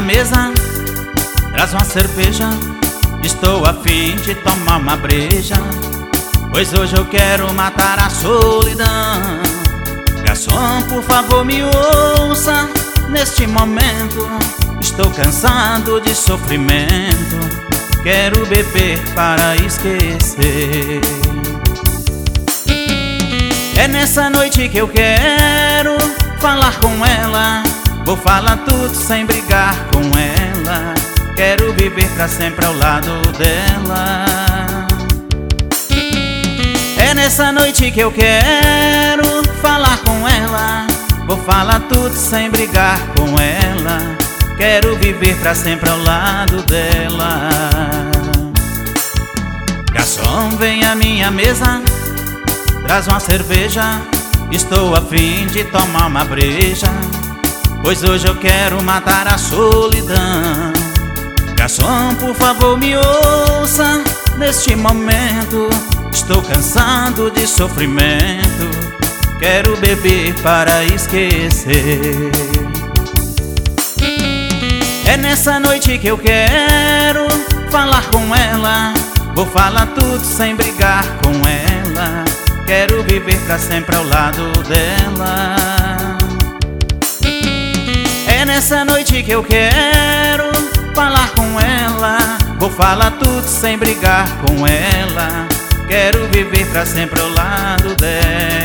mesa, traz uma cerveja. Estou a fim de tomar uma breja, pois hoje eu quero matar a solidão. Garçom, por favor, me ouça. Neste momento estou cansado de sofrimento. Quero beber para esquecer. É nessa noite que eu quero falar com ela. Vou falar tudo sem brigar com ela. Quero viver pra sempre ao lado dela. É nessa noite que eu quero falar com ela. Vou falar tudo sem brigar com ela. Quero viver pra sempre ao lado dela. Garçom, vem à minha mesa, traz uma cerveja. Estou a fim de tomar uma breja, pois hoje eu quero matar a solidão. Garçom, por favor, me ouça. Neste momento estou cansado de sofrimento. Quero beber para esquecer. É nessa noite que eu quero falar com ela. Vou falar tudo sem brigar com ela. Quero viver pra sempre ao lado dela. É nessa noite que eu quero falar com ela. Vou falar tudo sem brigar com ela. Quero viver pra sempre ao lado dela.